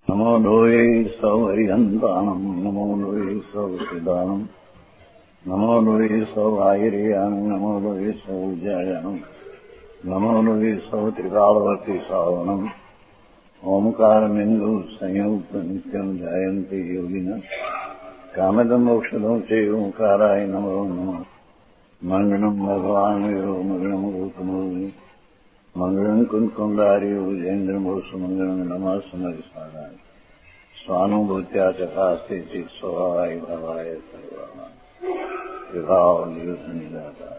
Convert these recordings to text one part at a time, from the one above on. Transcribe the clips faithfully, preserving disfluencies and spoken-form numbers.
नमो लोये सौहरिहन्तानम् नमो लोये सौसिदानम् नमो लोये सौभागिर्यानम् नमो लोये सौजायानम् नमो लोये सौत्रिकालवती सावनम् ओंकारमिन्दु संयुक्त नित्यम् जायन्ते योगिनः कामदम् मोक्षदम् च ओंकाराय नमो नमः मङ्गलम् भगवान् वीरो मङ्गलम् गौतमोऽग्नि मङ्गलम् कुन्कुण्डारि उजेन्द्रमोसु मङ्गलम् नमः समरिसाराय स्वानुभूत्या चकास्ते चित् स्वभावाय भवाय सर्वाः विभाव नियुद्धनिदाता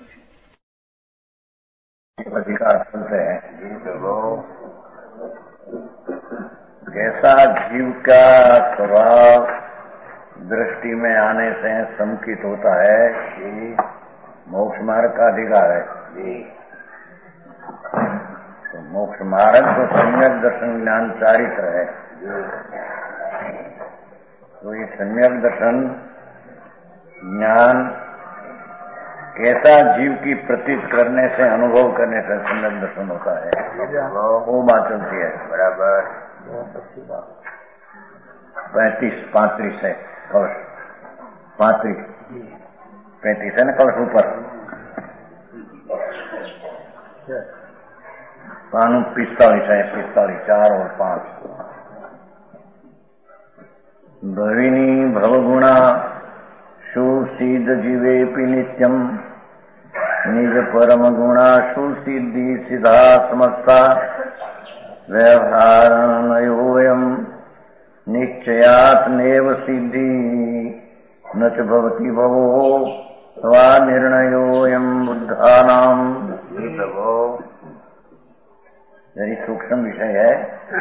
अधिकार सुनते हैं कैसा जीव का स्वभाव दृष्टि में आने से संकित होता है कि मोक्ष मार्ग का अधिकार है जी। तो मोक्ष मार्ग तो सम्यक दर्शन ज्ञान चारित्र है। तो ये सम्यक दर्शन ज्ञान कैसा जीव की प्रतीत करने से अनुभव करने से सम्यक दर्शन होता है वो बात चलती है। बराबर पैंतीस पैंतीस है कलश पैंतीस पैंतीस है ना कलश ऊपर कानून पिस्तालीस है पिस्तालीस चार और पांच भविनी भवगुणा सुसिद्ध जीवेपि नित्यम निज परम गुणा सुसिद्धि सिद्धा समस्ता व्यवहारणयोऽयं निश्चयात् नैव सिद्धि न च भवति भवो स्वा निर्णयोऽयं बुद्धानां भवो। यही सूक्ष्म विषय है।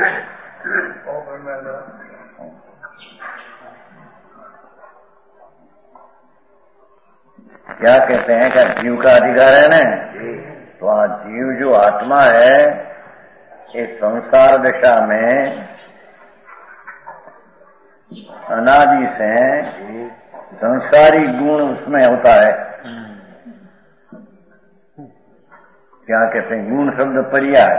क्या कहते हैं क्या जीव का अधिकार है ना? तो आज जीव जो आत्मा है इस संसार दशा में अनादि से संसारी गुण उसमें होता है। क्या कहते हैं? गुण शब्द पर्याय।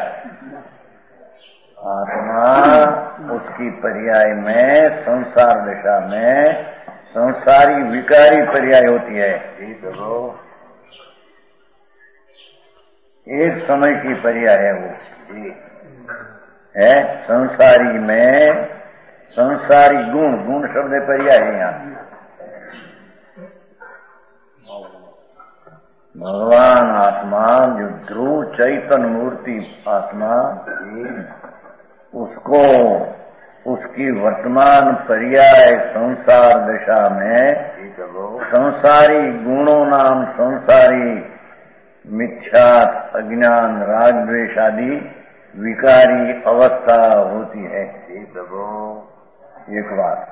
आत्मा उसकी पर्याय में संसार दशा में संसारी विकारी पर्याय होती है। एक समय की पर्याय है वो है संसारी में संसारी गुण गुण शब्द पर्याय है यहाँ। भगवान आत्मा जो ध्रुव चैतन्य मूर्ति आत्मा उसको उसकी वर्तमान पर्याय संसार दशा में संसारी गुणों नाम संसारी मिथ्या अज्ञान राग द्वेष आदि विकारी अवस्था होती है। एक बात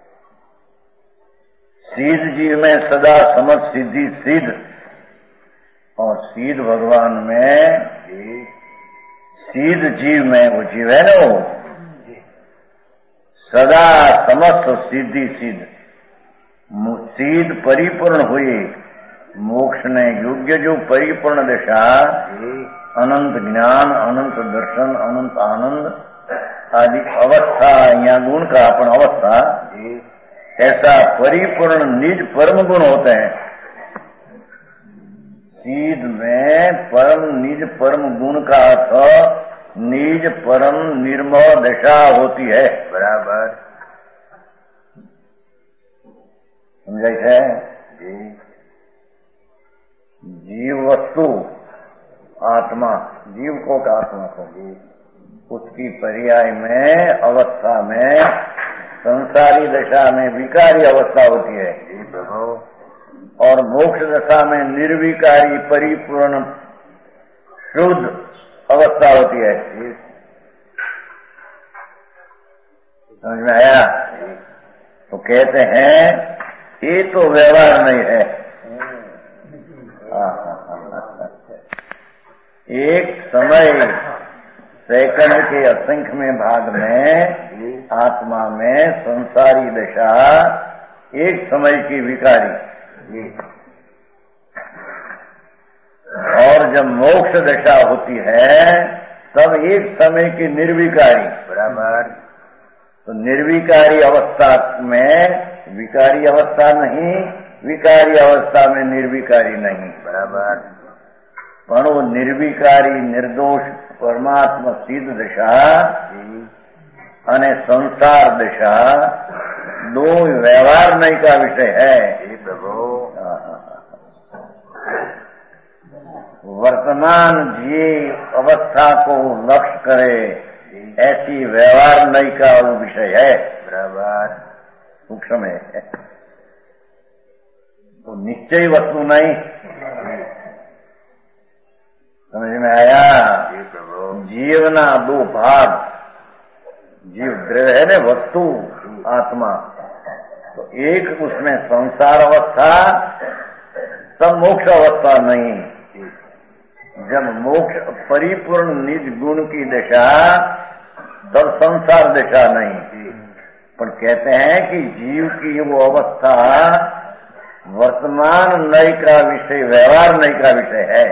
सिद्ध जीव में सदा समझ सिद्धि सिद्ध और सिद्ध भगवान में सिद्ध जीव में वो जीव है ना वो सदा समस्त सिद्धि सिद्ध सिद्ध परिपूर्ण हुई मोक्ष ने योग्य जो परिपूर्ण दशा अनंत ज्ञान अनंत दर्शन अनंत आनंद आदि अवस्था या गुण का अपन अवस्था ऐसा परिपूर्ण निज परम गुण होते हैं। सिद्ध में परम निज परम गुण का अर्थ निज परम निर्मल दशा होती है। बराबर समझाई है जी। जीव वस्तु आत्मा जीव को का आत्मा को उसकी पर्याय में अवस्था में संसारी दशा में विकारी अवस्था होती है और मोक्ष दशा में निर्विकारी परिपूर्ण शुद्ध अवस्था होती है। समझ में आया? तो कहते हैं ये तो व्यवहार नहीं है। एक समय सेकंड के असंख्य भाग में आत्मा में संसारी दशा एक समय की विकारी और जब मोक्ष दशा होती है तब एक समय की निर्विकारी। बराबर तो निर्विकारी अवस्था में विकारी अवस्था नहीं, विकारी अवस्था में निर्विकारी नहीं, बराबर। पर वो निर्विकारी निर्दोष परमात्मा सिद्ध दशा અને संसार दशा दो व्यवहार नहीं का विषय है। वर्तमान जीव अवस्था को लक्ष्य करे ऐसी व्यवहार नहीं का वो विषय है, बराबर। सूक्ष्म है तो निश्चय वस्तु नहीं। समझ में आया? जीवना दो भाग, जीव द्रव्य है न, वस्तु आत्मा, तो एक उसमें संसार अवस्था, तब मोक्ष अवस्था नहीं। जब मोक्ष परिपूर्ण निज गुण की दशा, तब संसार दशा नहीं। पर कहते हैं कि जीव की वो अवस्था वर्तमान नय का विषय, व्यवहार नय का विषय है।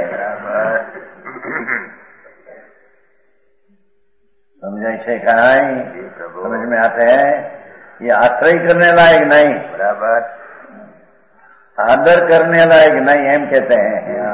समझे छे कहां? समझ में आते हैं? ये आश्रय करने लायक नहीं, बराबर। आदर करने लायक नहीं, हम कहते हैं।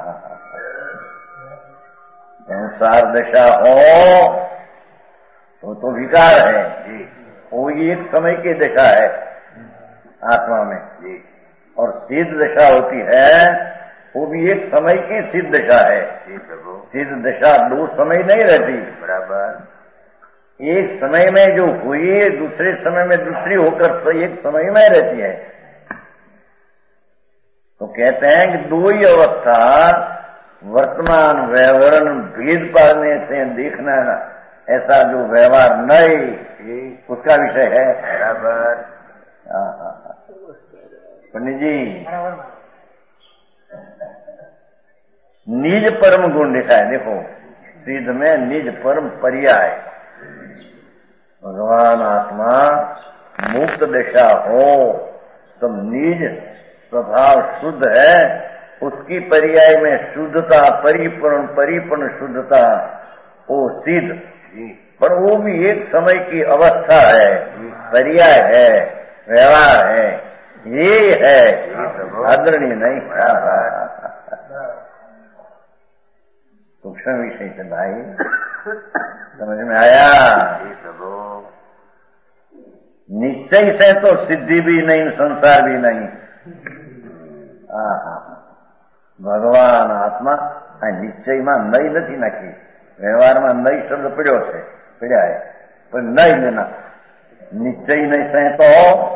संसार दशा हो तो तो विकार है, वो एक समय की दशा है आत्मा में, और सिद्ध दशा होती है वो भी एक समय की सिद्ध दशा है। सिद्ध दशा दो समय नहीं रहती, बराबर। एक समय में जो हुई दूसरे समय में दूसरी होकर तो एक समय में रहती है। तो कहते हैं कि दो ही अवस्था वर्तमान व्यवहारण भेद पाने से देखना, ऐसा जो व्यवहार नहीं उसका विषय है, बराबर। पंडित जी, निज परम गुण लिखा है, देखो सिद्ध में निज परम पर्याय। भगवान आत्मा मुक्त दशा हो तो निज स्वभाव शुद्ध है, उसकी पर्याय में शुद्धता, परिपूर्ण परिपूर्ण शुद्धता, वो सिद्ध। पर वो भी एक समय की अवस्था है, पर्याय है, व्यवहार है, ये है, आदरणीय नहीं। सूक्ष्म विषय से भाई समझ में आया? निश्चय से तो सिद्धि भी नहीं, संसार भी नहीं। भगवान आत्मा निश्चय में नई नहीं नाखी, व्यवहार में नई शब्द पड़ो है, पड़ा है, पर नई लेना निश्चय नहीं से तो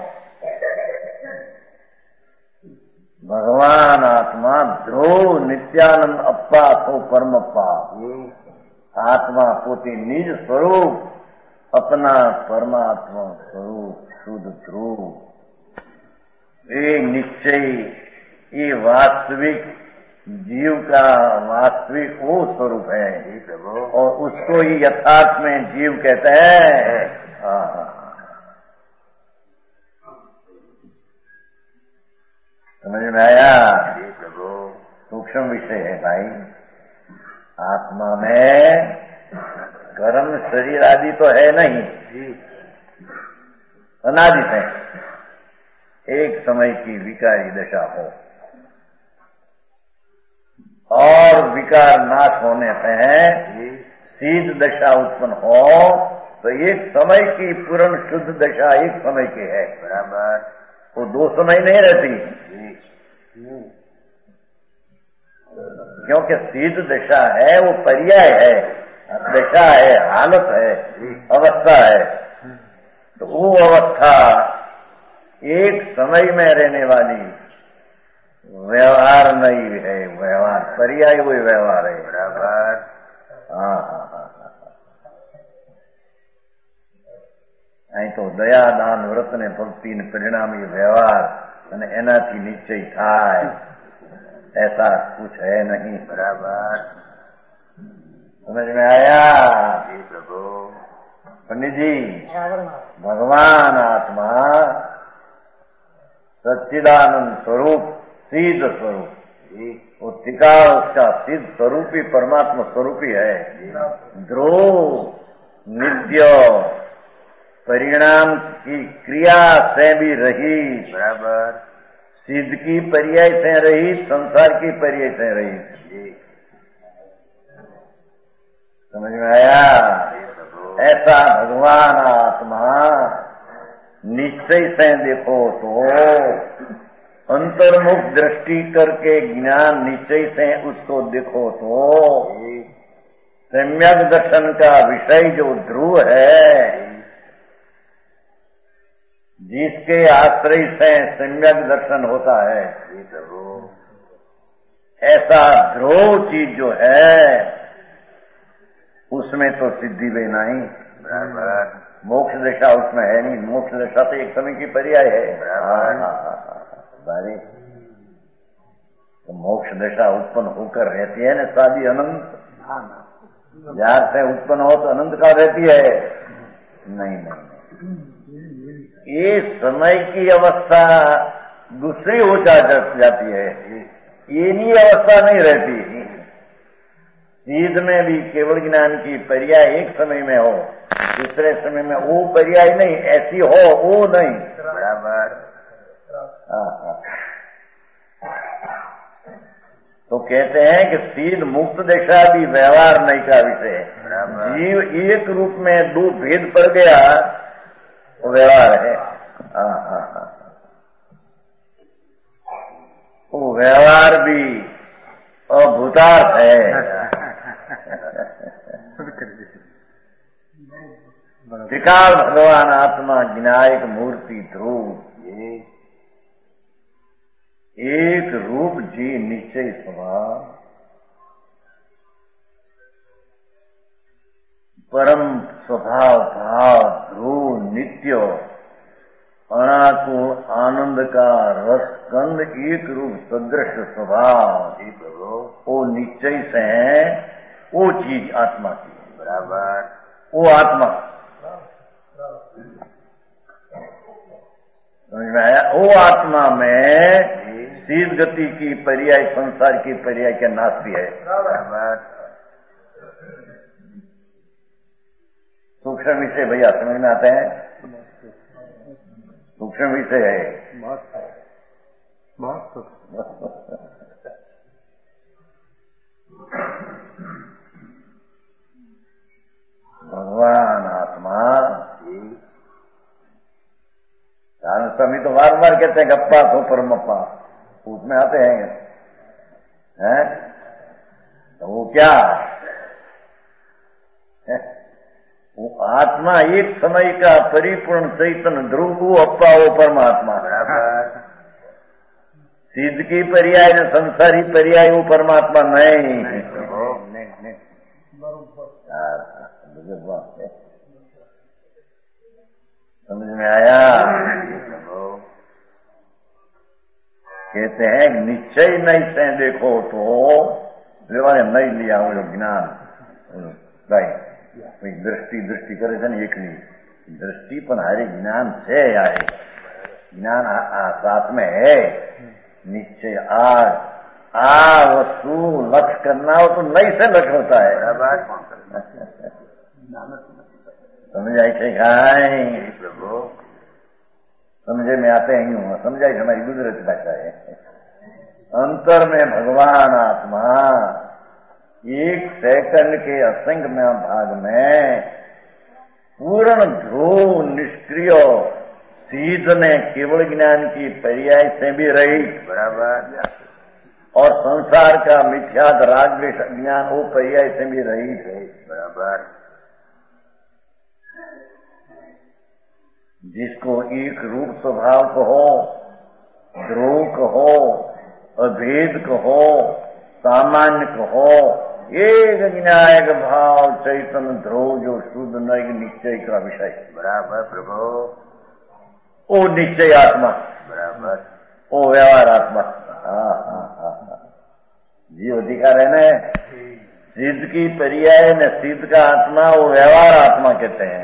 भगवान आत्मा ध्रुव नित्यानंद अप्पा तो परम अप्पा। आत्मा पोते निज स्वरूप, अपना परमात्मा स्वरूप शुद्ध ध्रुव, ये निश्चय, ये वास्तविक जीव का वास्तविक वो स्वरूप है, और उसको ही यथार्थ में जीव कहते हैं। समझ में आया? सूक्ष्म विषय है भाई। आत्मा में कर्म शरीर आदि तो है नहीं, अनादि है। एक समय की विकारी दशा हो और विकार नाश होने से सिद्ध दशा उत्पन्न हो, तो एक समय की पूर्ण शुद्ध दशा एक समय की है, बराबर। वो दो समय नहीं रहती, क्योंकि सिद्ध दशा है वो पर्याय है, दशा है, हालत है, अवस्था है। तो वो अवस्था एक समय में रहने वाली व्यवहार नहीं है, व्यवहार पर्याय वही व्यवहार है, बराबर। हाँ हाँ हाँ અહીં તો દયા દાન વ્રત ને ભક્તિ ને પરિણામ એ વ્યવહાર અને એનાથી નિશ્ચય થાય, ऐसा कुछ है नहीं, बराबर। समझ में आया? जी प्रभु। पंडित जी, भगवान आत्मा सच्चिदानंद स्वरूप, सिद्ध स्वरूप, वो टिका उसका सिद्ध स्वरूप ही परमात्मा स्वरूप ही है। ध्रुव नित्य परिणाम की क्रिया से भी रही, बराबर। सिद्ध की पर्याय से रही, संसार की पर्याय से रही। समझ में आया? ऐसा भगवान आत्मा निश्चय से देखो तो अंतर्मुख दृष्टि करके ज्ञान निश्चय से उसको देखो तो सम्यक दर्शन का विषय जो ध्रुव है, जिसके आश्रय से सम्यक दर्शन होता है, ऐसा ध्रुव चीज जो है उसमें तो सिद्धि भी नहीं, बराबर। मोक्ष दशा उसमें है नहीं। मोक्ष दशा तो एक समय की पर्याय है। बारे तो मोक्ष दशा उत्पन्न होकर रहती है ना, शादी अनंत यार से उत्पन्न हो तो अनंत का रहती है? नहीं नहीं, ये समय की अवस्था दूसरी हो जाती है, ये नहीं अवस्था नहीं रहती। सीध में भी केवल ज्ञान की पर्याय एक समय में हो, दूसरे समय में वो पर्याय नहीं, ऐसी हो वो नहीं, बराबर। तो कहते हैं कि सीध मुक्त दशा भी व्यवहार नहीं का विषय है। जीव एक रूप में दो भेद पड़ गया वो व्यवहार है। हाँ हाँ हाँ, वो व्यवहार भी अभूतार्थ है। त्रिकाल भगवान आत्मा ज्ञायक मूर्ति ध्रुव, ये एक रूप जी निश्चय स्वभाव, परम स्वभाव भाव ध्रुव नित्य अणाकु आनंद का रसकंद एक रूप सदृश स्वभाव, वो निश्चय से है, वो चीज आत्मा की, बराबर। वो आत्मा समझ में आया? वो आत्मा में सीध गति की पर्याय संसार की पर्याय के नाश भी है, बराबर। सूक्ष्म विषय भैया समझ में आते हैं? सूक्ष्म विषय है भगवान आत्मा। कारण स्वामी तो बार बार कहते हैं गप्पा तो परमप्पा, उसमें आते हैं, हैं? तो वो क्या है? वो आत्मा एक समय का परिपूर्ण चैतन्य ध्रुव, वो अप्पा वो परमात्मा, सिद्ध की पर्याय न संसारी पर्याय वो परमात्मा नहीं। समझ में आया? कहते हैं निश्चय नहीं से देखो तो लेवाने नहीं लिया वो जो ज्ञान भाई दृष्टि दृष्टि करे છે ને એકની दृष्टि पण हारे ज्ञान છે यारे ज्ञान साथ में है। निश्चय आज आ वस्तु लक्ष्य करना हो तो नहीं से लक्ष्य होता है। समझ आई थे खाई समझे में आते ही हूँ, समझाई हमारी गुजरत भाषा है। अंतर में भगवान आत्मा एक सेकंड के असंख्य भाग में पूर्ण ध्रुव निष्क्रिय सीध ने केवल ज्ञान की पर्याय से भी रही, बराबर, और संसार का मिथ्याद राग द्वेष ज्ञान वो पर्याय से भी रही, बराबर। जिसको एक रूप स्वभाव कहो, ध्रुव कहो, अभेद कहो, सामान्य कहो, एक ज्ञायक भाव चैतन्य ध्रुव जो शुद्ध नैग निश्चय का विषय, बराबर प्रभु। वो निश्चय आत्मा, बराबर, वो व्यवहार आत्मा। हाँ हाँ हाँ, जीव अधिकार है न, सिद्ध की पर्याय न सिद्ध का आत्मा वो व्यवहार आत्मा कहते हैं।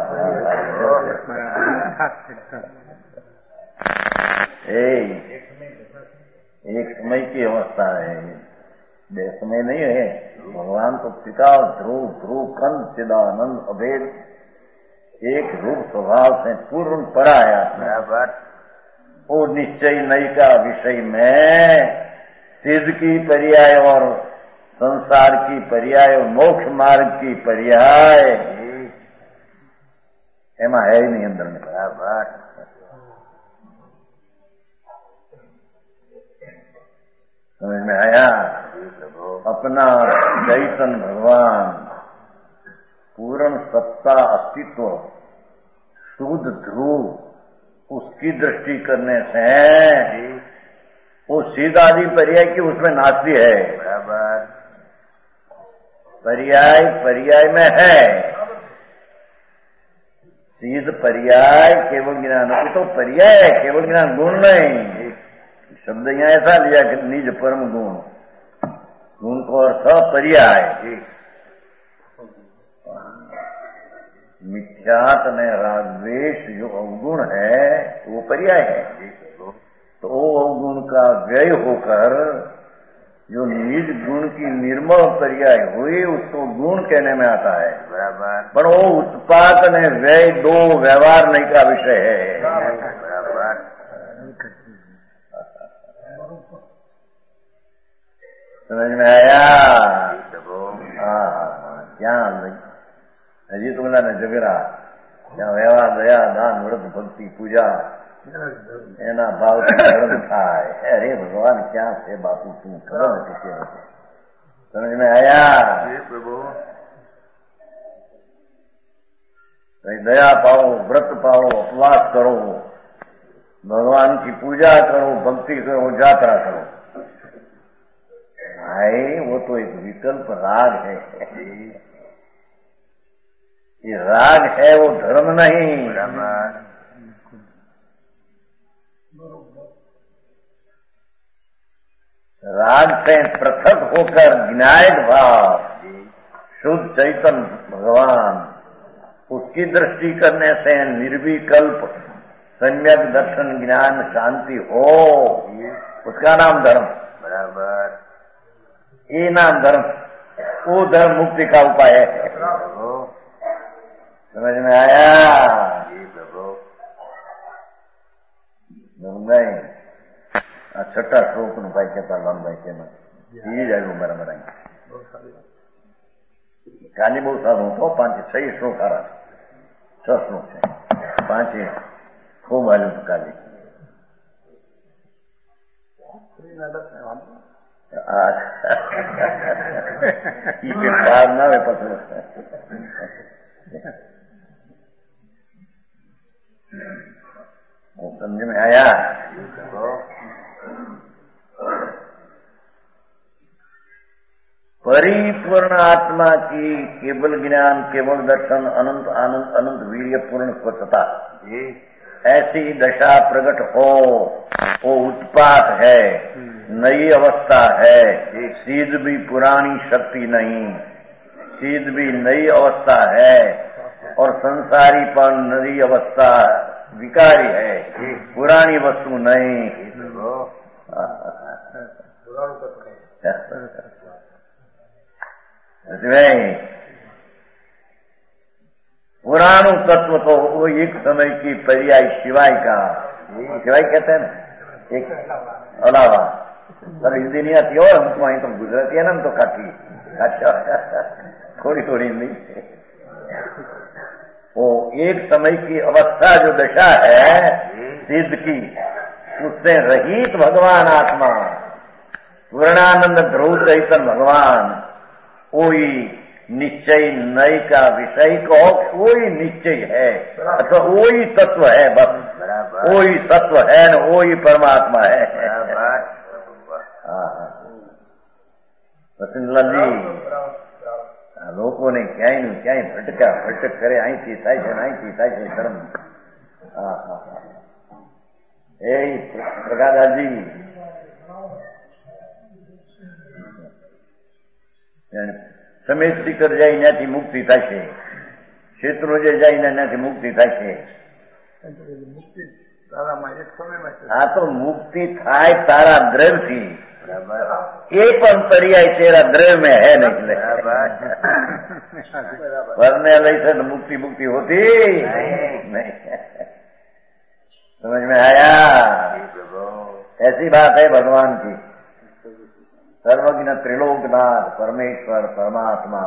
एक समय की अवस्था है, बे समय नहीं है। भगवान तो पिता ध्रुव ध्रुव कंद चिदानंद अभेद एक रूप स्वभाव से पूर्ण पड़ा है आत्मा। बराबर। वो निश्चय नई का विषय में सिद्ध की पर्याय और संसार की पर्याय और मोक्ष मार्ग की पर्याय एमा है ही नहीं अंदर में। बराबर। समझ में आया? अपना चैतन्य भगवान पूर्ण सत्ता अस्तित्व शुद्ध ध्रुव उसकी दृष्टि करने से वो सीधादी पर्याय की उसमें नास्ती है। बराबर। पर्याय पर्याय में है, सीध पर्याय केवल ज्ञान तो पर्याय है, केवल ज्ञान गुण नहीं। शब्द यहाँ ऐसा लिया कि निज परम गुण, गुण को अर्थ पर्याय। मिथ्यात ने रागद्वेष जो अवगुण है वो पर्याय है। तो वो अवगुण का व्यय होकर जो निज गुण की निर्मल पर्याय हुई उसको गुण कहने में आता है। बराबर। पर वो उत्पाद ने व्यय दो व्यवहार नहीं का विषय है। बराबर। समझ में आया? हाँ, क्या हजी तुमला ने जगरा क्या व्यवहार दया दान व्रत भक्ति पूजा एना भाव धर्म थाय। अरे भगवान क्या से बापू तू खबर किसी समझ में आया? प्रभु। दया पाओ, व्रत पाओ, उपवास करो, भगवान की पूजा करो, भक्ति करो, यात्रा करो। भाई वो तो एक विकल्प राग है। ये राग है, वो धर्म नहीं। राग से पृथक होकर ज्ञायक भाव शुद्ध चैतन्य भगवान उसकी दृष्टि करने से निर्विकल्प सम्यक दर्शन ज्ञान शांति हो, उसका नाम धर्म। बराबर। ये नाम धर्म, वो धर्म मुक्ति का उपाय है। समझ में आया? जी प्रभु। नहीं छठा श्लोक नु भाई कहता लाल भाई के ना ये जाएगा बराबर आएंगे। काली बहुत साधु तो पांच छह श्लोक आ रहा, छह श्लोक है, पांच खूब आलू तो काली ये बार ना वे पसंद वो समझ में आया? परिपूर्ण आत्मा की केवल ज्ञान, केवल दर्शन, अनंत आनंद, अनंत वीर्य, पूर्ण स्वच्छता, ऐसी दशा प्रकट हो, वो उत्पात है, नई अवस्था है। सीध भी पुरानी शक्ति नहीं, सीध भी नई अवस्था है, और संसारी पर नई अवस्था विकारी है, पुरानी वस्तु नहीं। पुराणु तत्व तो वो एक समय की पर्याय शिवाय का, शिवाय कहते हैं ना, एक अलावा सर हिंदी नहीं आती और हमको वहीं तो गुजराती है ना, हम तो काटी अच्छा थोड़ी थोड़ी नहीं। वो एक समय की अवस्था जो दशा है सिद्ध की, उससे रहित भगवान आत्मा पूर्णानंद ध्रुव चैतन्य भगवान, कोई निश्चय नई का विषय को कोई निश्चय है अथवा वही तत्व है, बस वही तत्व है न वही परमात्मा है। વસંતલાલ जी લોકોને ક્યાંય નું ક્યાંય ભટકા ભટક કરે, અહીંથી થાય છે અહીંથી થાય છે ધર્મ। હા હા હા એ પ્રકાશજી સમેત શિખર જાય ત્યાંથી મુક્તિ થાય છે, ક્ષેત્રો જે જાય ત્યાંથી મુક્તિ થાય છે। આ તો મુક્તિ થાય તારા દ્રવ્યથી, एक पण पर्याय तेरा द्रव्य में है नहीं। वरने वैसे तो मुक्ति मुक्ति होती नहीं। समझ में आया? ऐसी बात है भगवान की। सर्वज्ञ त्रिलोकनाथ परमेश्वर परमात्मा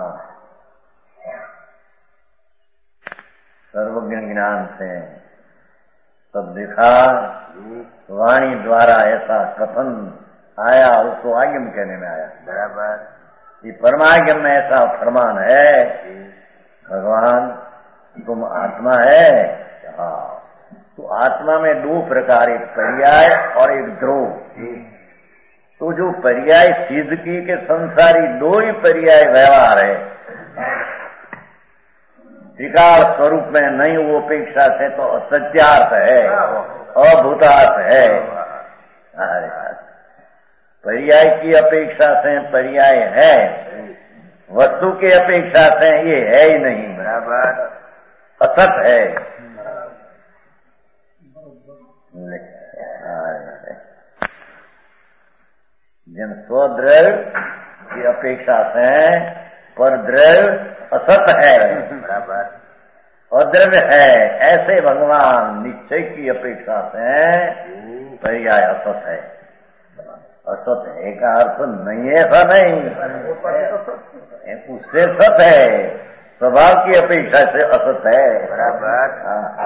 सर्वज्ञ ज्ञान से सब देखा, वाणी द्वारा ऐसा कथन आया, उसको आज्ञम कहने में आया। बराबर। ये परमाज्ञम में ऐसा फरमान है, भगवान तुम आत्मा है। हाँ, तो आत्मा में दो प्रकार, एक पर्याय और एक ध्रुव। तो जो पर्याय सिद्ध की के संसारी दो ही पर्याय व्यवहार है, विकार स्वरूप में नहीं, वो अपेक्षा से तो असत्यार्थ है, अभूतार्थ है। पर्याय की अपेक्षा से पर्याय है, वस्तु की अपेक्षा से ये है ही नहीं। बराबर। असत है। जन स्वद्रव्य की अपेक्षा से पर द्रव्य असत है। बराबर। अद्रव्य है, ऐसे भगवान निश्चय की अपेक्षा से पर्याय असत है। असत है का अर्थ नहीं है, ऐसा नहीं, उससे सत है, स्वभाव की अपेक्षा से असत है। बराबर।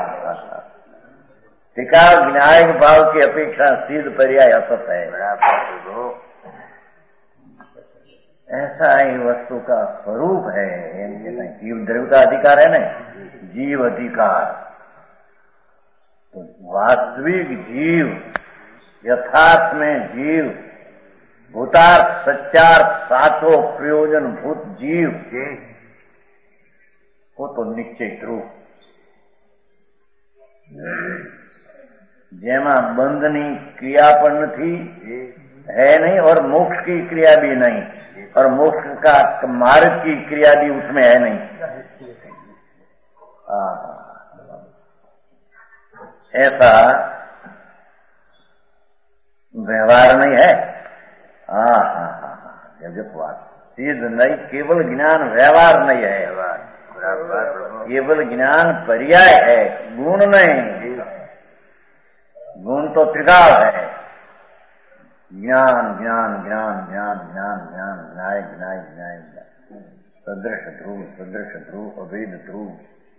टीका विनायक भाव की अपेक्षा सिद्ध पर्याय असत है। बराबर। ऐसा ही वस्तु का स्वरूप है। जीव द्रव्य का अधिकार है ना, जीव अधिकार। तो वास्तविक जीव, यथार्थ में जीव, भूतार्थ सत्यार्थ सातों प्रयोजन भूत जीव वो तो निश्चित रूप जेमा बंधनी क्रिया पण थी है नहीं, और मोक्ष की क्रिया भी नहीं, और मोक्ष का मार्ग की क्रिया भी उसमें है नहीं। ऐसा व्यवहार नहीं है। हाँ हाँ हाँ, जब बात सिद्ध नहीं, केवल ज्ञान व्यवहार नहीं है, केवल ज्ञान पर्याय है, गुण नहीं। गुण तो त्रिकाल है, ज्ञान ज्ञान ज्ञान ज्ञान ज्ञान ज्ञान न्याय न्याय न्याय, सदृश ध्रुव सदृश ध्रुव अभेद ध्रुव।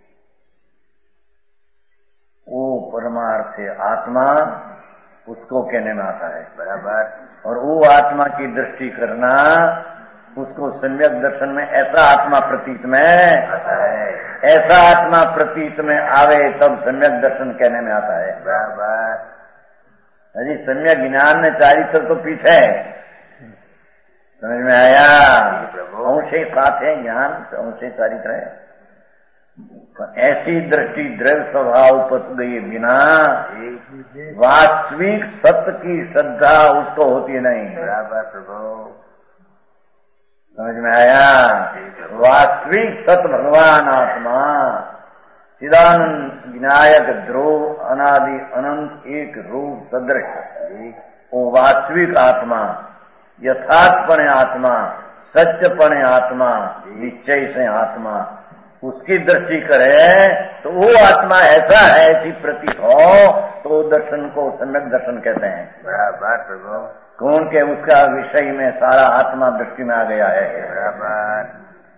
वो परमार्थ आत्मा, उसको कहने में आता है। बराबर। और वो आत्मा की दृष्टि करना, उसको सम्यक दर्शन में ऐसा आत्मा प्रतीत में आता है, ऐसा आत्मा प्रतीत में आवे तब सम्यक दर्शन कहने में आता है। बराबर। अजी सम्यक ज्ञान में चारित्र तो पीछे है, समझ में आया? अंशे साथ है ज्ञान, अंशे चारित्र है। ऐसी दृष्टि द्रव्य स्वभाव पत गई बिना वास्तविक सत्य की श्रद्धा उसको होती नहीं। बराबर प्रभु, समझ में आया? वास्तविक सत्य भगवान आत्मा चिदानंद विनायक ध्रुव अनादि अनंत एक रूप सदृश, वो वास्तविक आत्मा, यथार्थपणे आत्मा, सत्यपणे आत्मा, निश्चय से आत्मा, उसकी दृष्टि करे तो वो आत्मा ऐसा है, ऐसी प्रतीत हो तो दर्शन को सम्यक दर्शन कहते हैं। बराबर प्रभु। कौन के उसका विषय में सारा आत्मा दृष्टि में आ गया है। बराबर।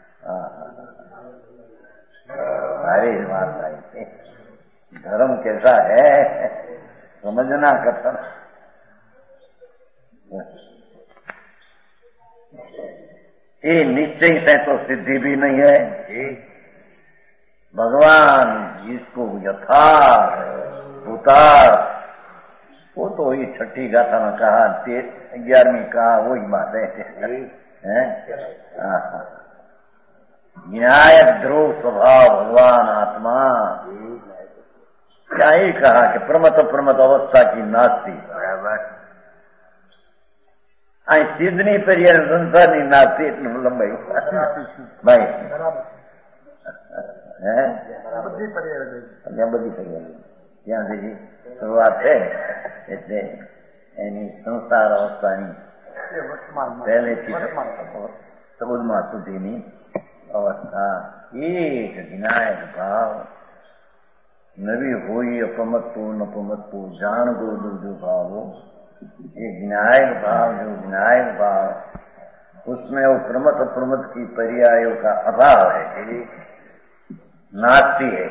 सारी बात आई, धर्म कैसा है समझना कथन। ये निश्चय से तो सिद्धि भी नहीं है। भगवान जिसको यथार्थ भूतार्थ, वो तो ही छठी गाथा में कहा, ग्यारहवीं कहा, वही बात है। न्याय ध्रुव स्वभाव भगवान आत्मा, क्या ही कहा कि प्रमत प्रमत अवस्था की नास्ती। बराबर। आई सिद्धनी परियर संसार ની નાસ્તી એટલું લંબાઈ ભાઈ હે બધી પરિયર ગઈ, બધી પરિયર ત્યાં સુધી શરૂઆત છે એટલે એની સંસાર અવસ્થાની પહેલેથી સબુદમાં સુધીની અવસ્થા એક વિનાયક ભાવ નવી હોય અપમત્તો નપમત્તો જાણ ગો દુર્જો ભાવો ये विनायक भाव जो विनायक भाव उसमें वो प्रमत अप्रमत की पर्यायों का अभाव है, नास्ती है।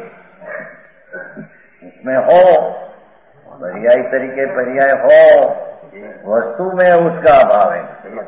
उसमें हो पर्यायी तरीके पर्याय हो, वस्तु में उसका अभाव है।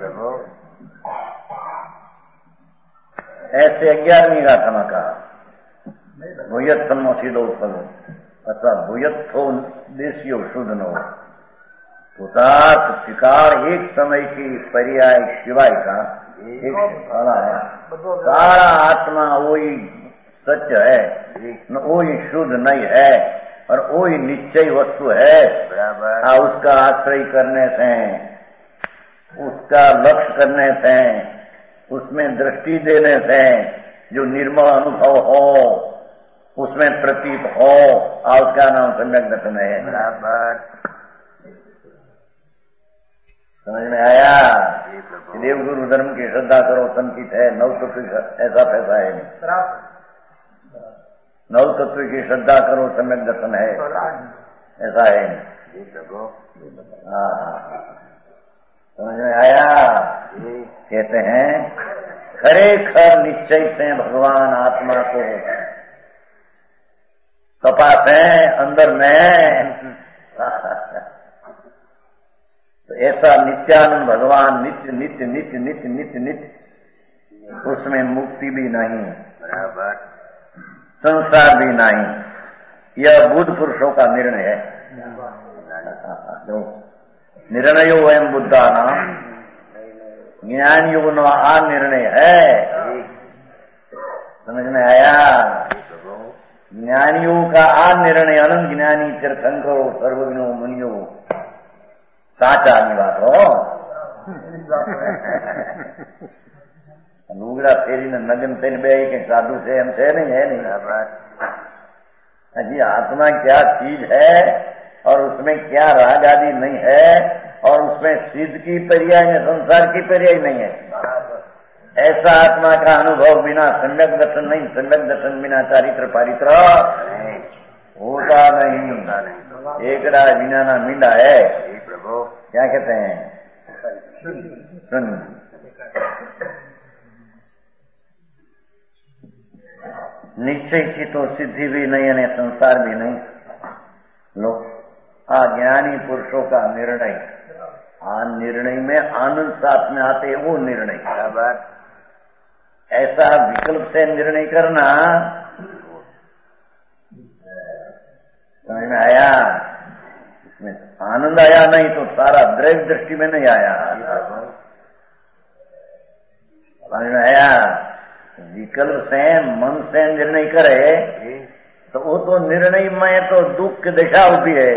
ऐसे ग्यारहवीं गाथा में कहा भूयत्थम सीधो फलो अथवा भूयत्थो देशियो शुद्ध नो पुतार्थ त्रिकाल एक समय की पर्याय शिवाय का एक वाला है। सारा आत्मा वही सत्य है, वही शुद्ध नहीं है और वही निश्चय वस्तु है। आ, उसका आश्रय करने से, उसका लक्ष्य करने से, उसमें दृष्टि देने से जो निर्मल अनुभव हो, उसमें प्रतीत हो, आ उसका नाम सम्यक दर्शन है। बराबर समझ में आया? देव गुरु धर्म की श्रद्धा करो संकित है, नव तत्व ऐसा पैसा है नहीं। नव तत्व की श्रद्धा करो सम्यक दर्शन है, ऐसा है नहीं। हाँ, समझ में आया? कहते हैं खरे खर निश्चय से भगवान आत्मा को तपाते अंदर में, तो ऐसा नित्यानंद भगवान नित्य नित्य नित्य नित्य नित्य नित्य, उसमें मुक्ति भी नहीं, बराबर संसार भी नहीं। यह बुद्ध पुरुषों का निर्णय है। जो निर्णयो वयम बुद्धा नाम ज्ञान युग न आ निर्णय है। समझ में आया? ज्ञानियों का आ निर्णय अनंत ज्ञानी तीर्थंकरो सर्वज्ञो मुनियो साचा ની વાત હો। લુગડા ફેરીને નગન થઈને બે કે સાધુ છે એમ છે નહીં, है नहीं। जी आत्मा क्या चीज है और उसमें क्या राग आदि नहीं है और उसमें सिद्ध की पर्याय में संसार की पर्याय नहीं है। ऐसा आत्मा का अनुभव बिना सम्यक दर्शन नहीं, सम्यक दर्शन बिना चारित्र पारित्र होता नहीं। एकड़ा बिना ना मींडा है। क्या कहते हैं? सुन, निश्चय की तो सिद्धि भी नहीं है, संसार भी नहीं। लो अज्ञानी पुरुषों का निर्णय, आ निर्णय में आनंद साथ में आते वो निर्णय। बराबर ऐसा विकल्प से निर्णय करना, समझ में आया? इसमें आनंद आया नहीं तो सारा द्रव्य दृष्टि में नहीं आया। समझ में आया? विकल्प से मन से निर्णय करे तो वो तो निर्णय में तो दुख की दिशा होती है।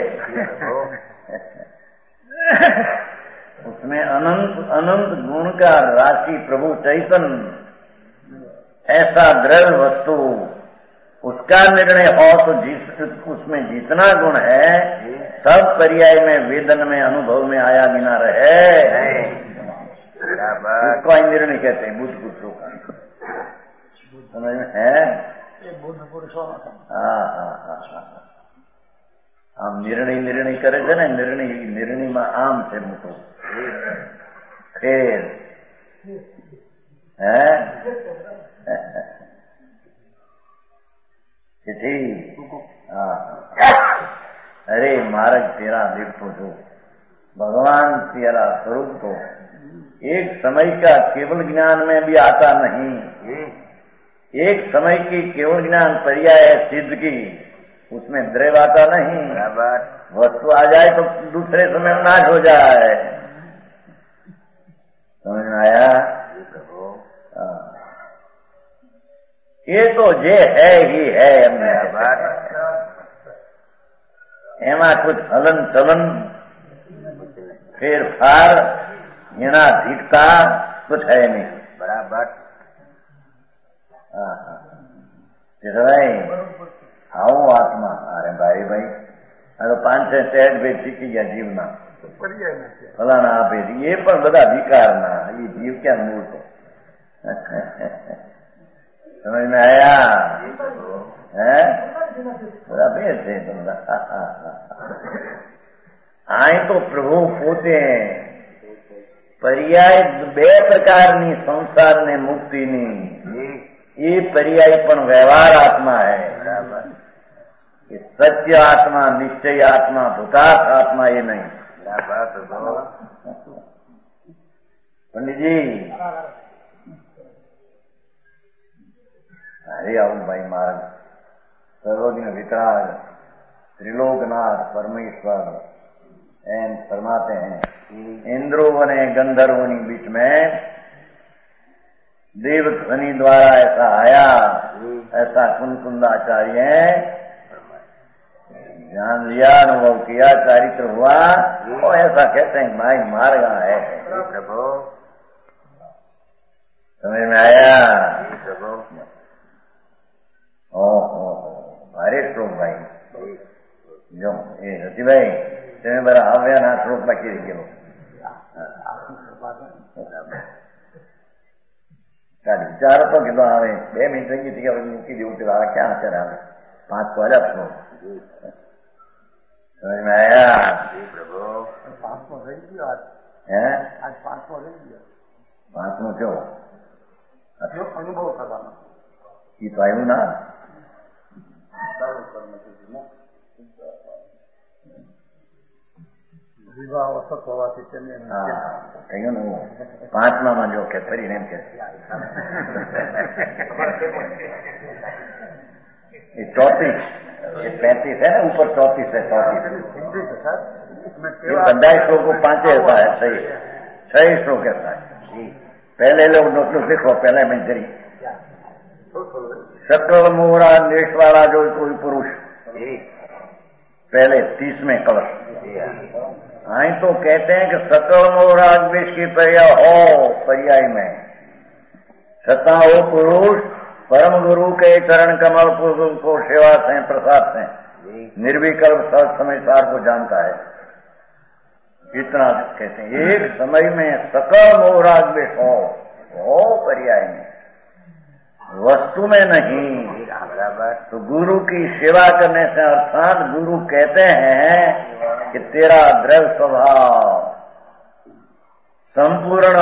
उसमें अनंत अनंत गुण का राशि प्रभु चैतन्य, ऐसा द्रव्य वस्तु, उसका निर्णय हो तो जिस उसमें जितना गुण है सब पर्याय में वेदन में अनुभव में आया बिना रहे, उसको निर्णय कहते हैं बुद्ध पुरुषों का। समझ में है? बुद्ध पुरुषों का। हाँ हाँ हाँ हाँ हम निर्णय निर्णय करे थे ना, निर्णय निर्णय में आम से मोटो खेल है। चिट्ठी अरे मार्ग तेरा देखो जो भगवान तेरा स्वरूप तो एक समय का केवल ज्ञान में भी आता नहीं। एक समय की केवल ज्ञान पर्याय है सिद्ध की, उसमें द्रव आता नहीं। वस्तु आ जाए तो दूसरे समय नाश हो जाए। समझ में आया? ये तो जे है ही है हमने बात। एमा कुछ हलन चलन फेरफार येना धीकता कुछ है नहीं। बराबर भाई आओ आत्मा। अरे भाई भाई આ તો પાંચ છ સ્ટેજ ભેદ શીખી ગયા જીવના ફલાના આપે એ પણ બધા વિકારના એ જીવ ક્યાં મૂળ તો સમજ में आया है બધા ભેદ છે આય તો પ્રભુ પોતે પર્યાય બે પ્રકારની સંસાર ને મુક્તિની એ પર્યાય પણ વ્યવહાર આત્મા है ये सत्य आत्मा निश्चय आत्मा भूतार्थ आत्मा ये नहीं पंडित जी अरे आओ भाई मार्ग सर्वज्ञ वितराग त्रिलोकनाथ परमेश्वर एन फरमाते हैं इंद्रों ने गंधर्वों के बीच में देव ध्वनि द्वारा ऐसा आया ऐसा कुंकुंदाचार्य ध्यान लिया अनुभव किया चारित्र हुआ और ऐसा कहते हैं भाई मार्ग है प्रभु समझ में आया प्रभु ओहो अरे श्लोक भाई जो ये रति भाई तुम्हें बड़ा आव्या ना श्लोक बाकी रही गयो विचार तो कि आवे बे मिनट रही थी मुक्ति ड्यूटी वाला क्या आकर आ पांच को अलग श्लोक समझ में आया प्रभु पांच में रही गया आज है आज पांच में रही गया पांच में क्यों अनुभव करवाना ये तो आयु ना विवाह वसत होवा कहो न पांचमा में जो के फरी ने चौतीस ये पैंतीस है ना ऊपर चौतीस है चौतीस बंदाई श्लोक को पांचे ऐसा है सही सही श्लोक ऐसा है पहले लोग नोटो देखो पहले में जरी सकल मोरा देश वाला जो कोई पुरुष पहले तीस में कलश आई तो कहते हैं कि सकल मोरा देश की पर्याय हो पर्याय में सता हो पुरुष परम गुरु के चरण कमल को सेवा से प्रसाद से निर्विकल्प सब समय सार को जानता है इतना कहते हैं एक समय में सकल मोराग में हो हो पर्याय में वस्तु में नहीं तो गुरु की सेवा करने से अर्थात गुरु कहते हैं कि तेरा द्रव्य स्वभाव संपूर्ण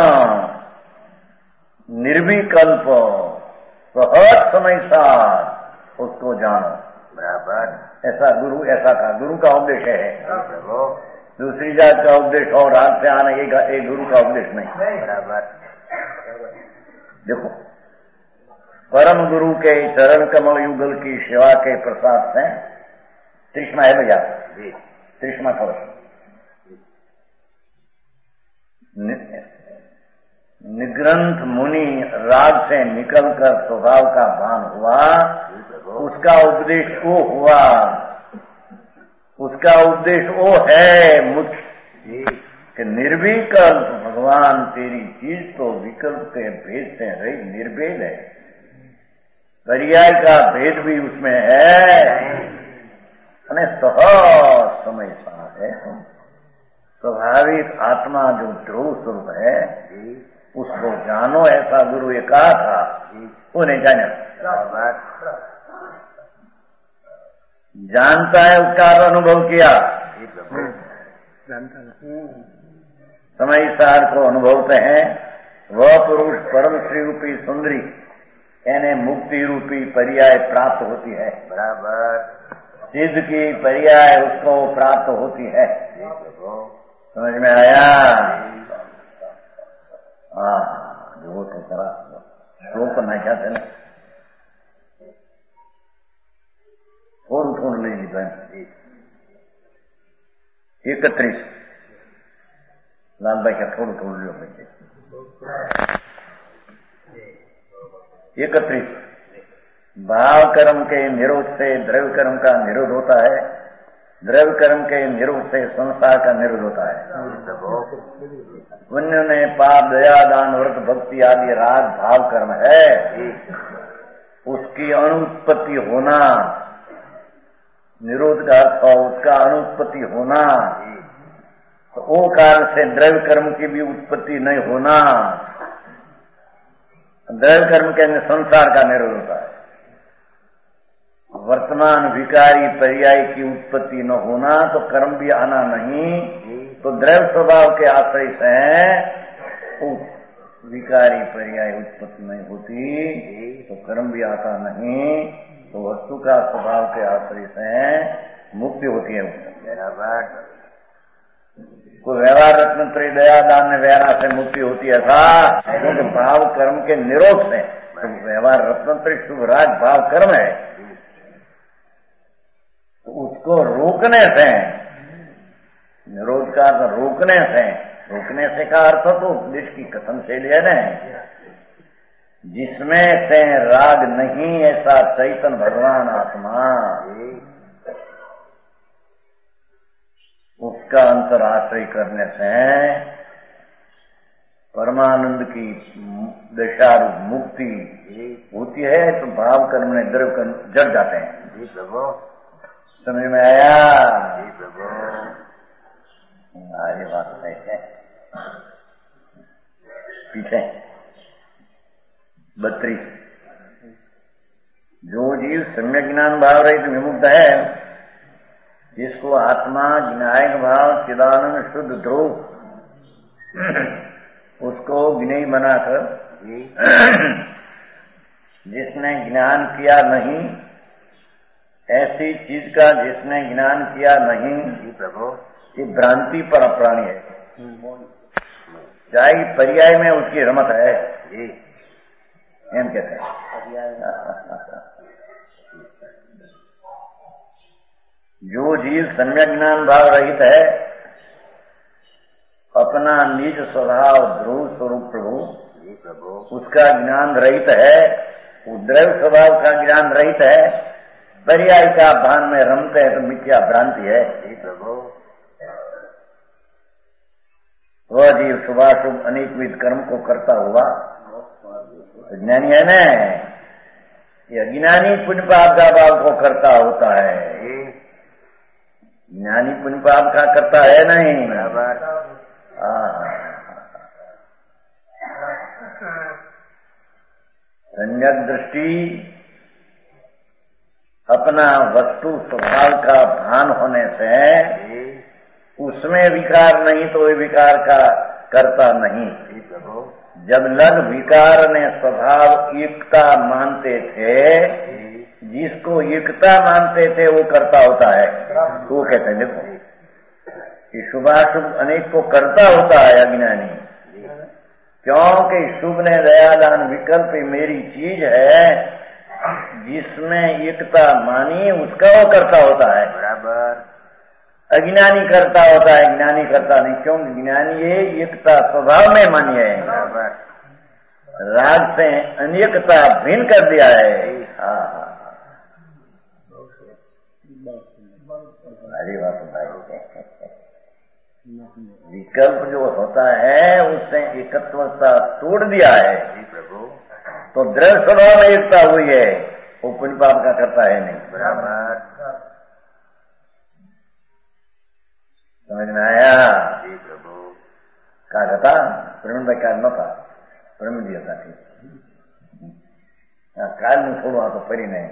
निर्विकल्प सहज समय सार उसको जानो बराबर ऐसा गुरु ऐसा का गुरु का उपदेश है दूसरी जात का उपदेश और रात से आने एक, एक गुरु का उपदेश नहीं बराबर देखो परम गुरु के चरण कमल युगल की सेवा के प्रसाद से त्रिष्मा है भैया त्रिष्मा कवच निग्रंथ मुनि राग से निकलकर स्वभाव का भान हुआ उसका उपदेश वो हुआ उसका उपदेश वो है मुख्य कि निर्विकल्प भगवान तेरी चीज तो विकल्प के भेद से रही निर्भेद है पर्याय का भेद भी उसमें है અને सहज समय सा है स्वाभाविक आत्मा जो ध्रुव स्वरूप है उसको जानो ऐसा गुरु ने कहा था वो नहीं जाना जानता है उसका अनुभव किया समय सार को अनुभवते हैं वह पुरुष परम श्री रूपी सुंदरी यानी मुक्ति रूपी पर्याय प्राप्त होती है बराबर सिद्ध की पर्याय उसको प्राप्त होती है समझ में आया हाँ जो तो करा श्लोक करना चाहते ना थोड़ा थोड़ा ले ली बहन इकतीस लाल भाई का थोड़ा थोड़ा लियो बच्चे इकतीस भाव कर्म के निरोध से द्रव्य कर्म का निरोध होता है द्रव्य कर्म के निरोध से संसार का निरोध होता है पुण्य में पाप दया दान व्रत भक्ति आदि राग भाव कर्म है उसकी अनुत्पत्ति होना निरोध का अर्थ उसका अनुत्पत्ति होना, तो वो कारण से द्रव्य कर्म की भी उत्पत्ति नहीं होना। द्रव्य कर्म के अंदर संसार का निरोध होता है। वर्तमान विकारी पर्याय की उत्पत्ति न होना तो कर्म भी आना नहीं, तो द्रव्य स्वभाव के आश्रय से विकारी पर्याय उत्पत्ति नहीं होती तो कर्म भी आता नहीं, तो वस्तु का स्वभाव के आश्रय से मुक्ति होती है। कोई व्यवहार रत्न त्रय दया दान में व्यवहार से मुक्ति होती है था, क्योंकि भाव कर्म के निरोध से, तो व्यवहार रत्न त्रय शुभ राग भाव कर्म है, तो उसको रोकने से, निरोध का अर्थ रोकने से, रोकने से का अर्थ तो उपदेश की कथन से लिया न, जिसमें से राग नहीं ऐसा चैतन्य भगवान आत्मा, उसका अंतर आश्रय करने से परमानंद की दशा मुक्ति होती है। तो भाव कर्म ने द्रव्य कर्म जड़ जाते हैं। जी प्रभु, समझ में आया? जी प्रभु, आगे बात है पीछे बत्तीस। जो जीव सम्यक ज्ञान भाव रहित विमुक्त है, जिसको आत्मा ज्ञायक भाव चिदानंद शुद्ध ध्रुव, उसको विनयी बनाकर, जिसने ज्ञान किया नहीं, ऐसी चीज का जिसने ज्ञान किया नहीं, प्रभु ये भ्रांति पर अप्राणी है। चाहे पर्याय में उसकी रमत है, एम कहते हैं। जो जीव सम्यक ज्ञान भाव रहित है, अपना निज स्वभाव ध्रुव स्वरूप प्रभु, उसका ज्ञान रहित है, द्रव्य स्वभाव का ज्ञान रहित है, पर्याय का भान में रमते हैं तो मिथ्या भ्रांति है। प्रभु वह जीव शुभाशुभ अनेकविध कर्म को करता हुआ ज्ञानी है न, ये अज्ञानी पुण्य पाप का भाव को करता होता है। ज्ञानी पुण्य पाप का करता है नहीं। सम्यक दृष्टि अपना वस्तु स्वभाव का भान होने से उसमें विकार नहीं तो विकार का करता नहीं। जब लग विकार ने स्वभाव एकता मानते थे, जिसको एकता मानते थे वो करता होता है, तो कहते हैं देखो कि शुभाशुभ अनेक को करता होता है अज्ञानी, क्योंकि शुभ ने दयादान विकल्प मेरी चीज है, जिसमें एकता मानी उसका वो करता होता है। बराबर अज्ञानी करता होता है, ज्ञानी करता नहीं, क्योंकि ज्ञानी ये एकता स्वभाव में मानी है, राग से अनेकता भिन्न कर दिया है। हाँ हरी बात बताई। विकल्प जो होता है उससे एकत्वता तोड़ दिया है प्रभु, तो द्रव्य स्वभाव में एकता हुई है, वो पुण्य पाप का करता है नहीं। बराबर समझ में आया? जी प्रभु। कहा कहता प्रवीण भाई काल न था, प्रवीण दिया था ठीक, काल में छोड़ो तो परी नहीं,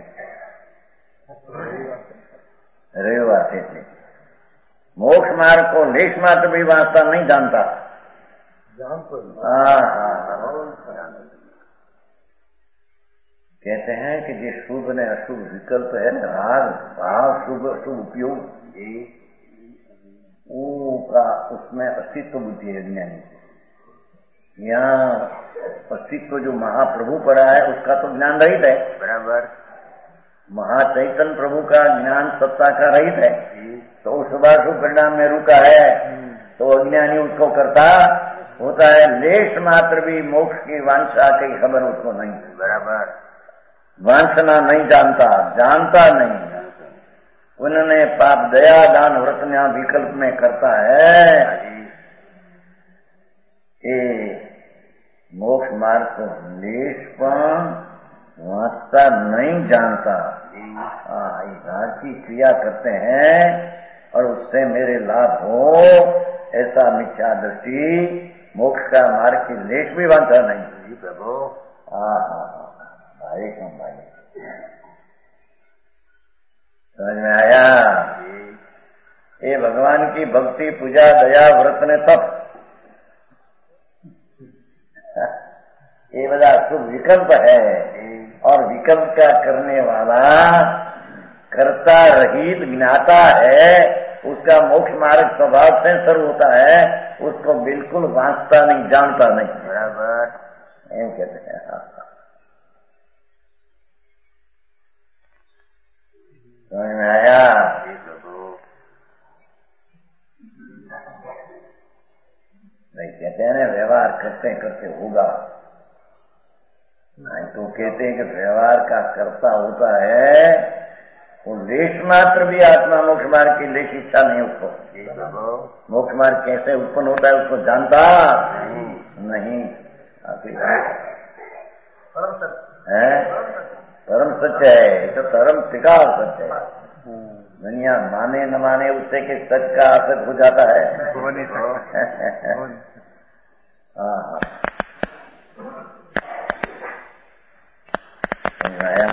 रविवार थे थे मोक्ष मार्ग को लेश मात्र भी वास्ता नहीं जानता। हाँ हाँ कहते हैं कि जिस शुभ ने अशुभ विकल्प है, राग भाव शुभ अशुभ उपयोग, वो का उसमें अस्तित्व बुद्धि है ज्ञानी। यहाँ अस्तित्व जो महाप्रभु पड़ा है उसका तो ज्ञान रहित है। बराबर महाचैतन्य प्रभु का ज्ञान सत्ता का रहित है, तो शुभाशुभ परिणाम में रुका है, तो अज्ञानी उसको करता होता है। लेश मात्र भी मोक्ष की वांछा की खबर उसको नहीं। बराबर वांछना नहीं जानता, जानता नहीं, उन्होंने पाप दया दान व्रत न्याय विकल्प में करता है, ये मोक्ष मार्ग को लेश पर वास्ता नहीं जानता। इजहार की क्रिया करते हैं और उससे मेरे लाभ हो, ऐसा मिथ्या दृष्टि मोक्ष का मार्ग की लेश भी बांधा नहीं। प्रभु हाँ हाँ भाई कम भाई समझ में आया? ये भगवान की भक्ति, पूजा, दया, व्रत ने तप, ये बड़ा शुभ विकल्प है। और विकल्प का करने वाला कर्ता रहित ज्ञाता है, उसका मोक्ष मार्ग स्वभाव से सर्व होता है, उसको बिल्कुल वांचता नहीं, जानता नहीं। बराबर एम कहते हैं। समझ में आया? नहीं कहते हैं ना व्यवहार करते करते होगा, नहीं तो कहते हैं कि व्यवहार का कर्ता होता है वो लेश मात्र भी आत्मा मोक्ष मार्ग की लेश इच्छा नहीं उसको। मोक्ष मार्ग कैसे उत्पन्न होता है उसको जानता नहीं। परम सत्य है, परम सत्य है, तो परम टिका सत्य है। दुनिया माने न माने उससे कि सच का असत हो जाता है। हाँ समझाया?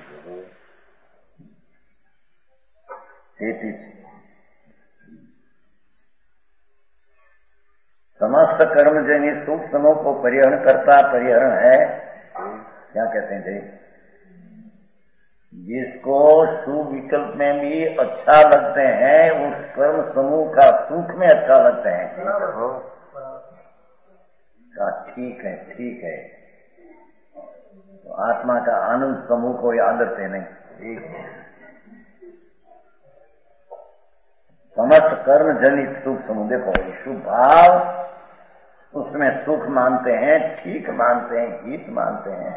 समस्त कर्मजन्य सूक्ष्मों को परिहरण करता परिहरण है। क्या कहते हैं जी? जिसको सुविकल्प में भी अच्छा लगते हैं, उस कर्म समूह का सुख में अच्छा लगते हैं। का ठीक है, ठीक है, तो आत्मा का आनंद समूह को याद रखते नहीं। समस्त कर्म जनित सुख समूह, देखो शुभ भाव उसमें सुख मानते हैं, ठीक मानते हैं, हित मानते हैं,